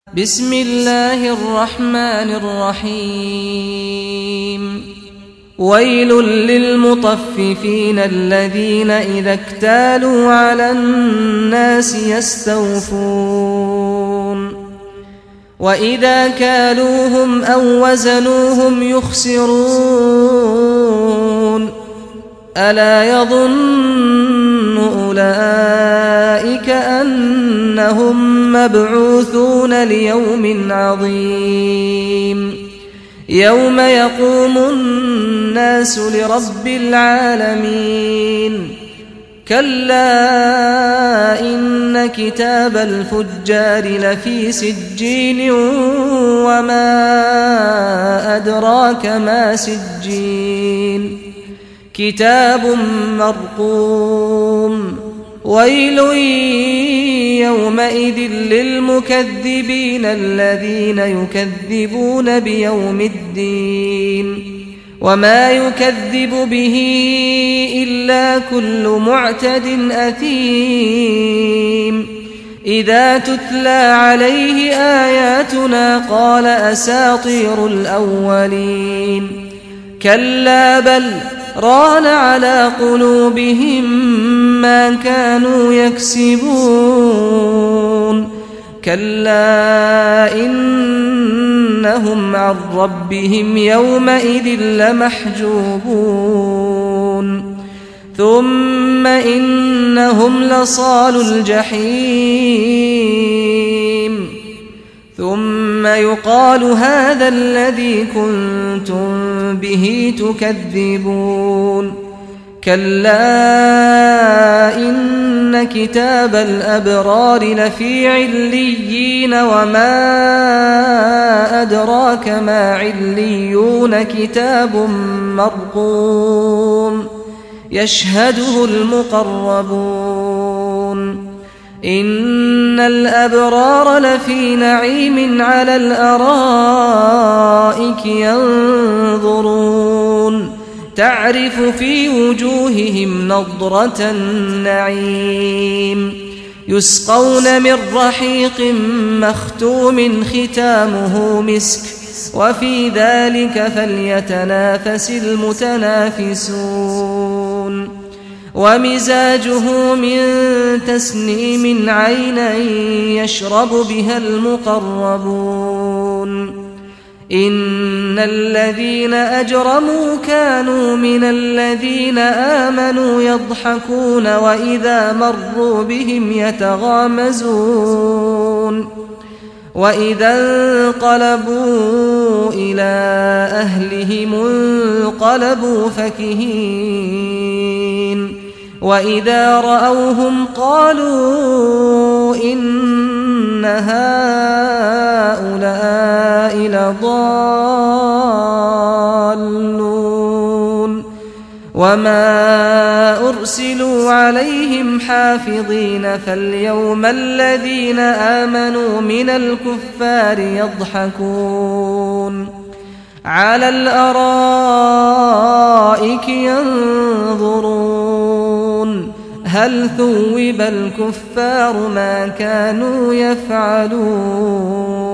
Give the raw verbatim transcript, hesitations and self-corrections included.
بسم الله الرحمن الرحيم ويل للمطففين الذين إذا اكتالوا على الناس يستوفون وإذا كالوهم أو وزنوهم يخسرون ألا يظن أولئك أنهم مبعوثون ليوم عظيم يوم يقوم الناس لرب العالمين كلا إن كتاب الفجار لفي سجين وما أدراك ما سجين كتاب مرقوم ويل يومئذ للمكذبين الذين يكذبون بيوم الدين وما يكذب به إلا كل معتد أثيم إذا تتلى عليه آياتنا قال أساطير الأولين كلا بل ران على قلوبهم ما كانوا يكسبون كلا إنهم عن ربهم يومئذ لمحجوبون ثم إنهم لصالو الجحيم ثم يقال هذا الذي كنتم به تكذبون كلا إن كتاب الأبرار لفي عليين وما أدراك ما عليون كتاب مرقوم يشهده المقربون إن الأبرار لفي نعيم على الأرائك ينظرون تعرف في وجوههم نضرة النعيم يسقون من رحيق مختوم ختامه مسك وفي ذلك فليتنافس المتنافسون ومزاجه من تسنيم عينا يشرب بها المقربون إن الذين أجرموا كانوا من الذين آمنوا يضحكون وإذا مروا بهم يتغامزون وإذا انقلبوا إلى أهلهم انقلبوا فكهين وإذا رأوهم قالوا إن هؤلاء لضالون وما أرسلوا عليهم حافظين فاليوم الذين آمنوا من الكفار يضحكون على الأرائك ينظرون هل ثوب الكفار ما كانوا يفعلون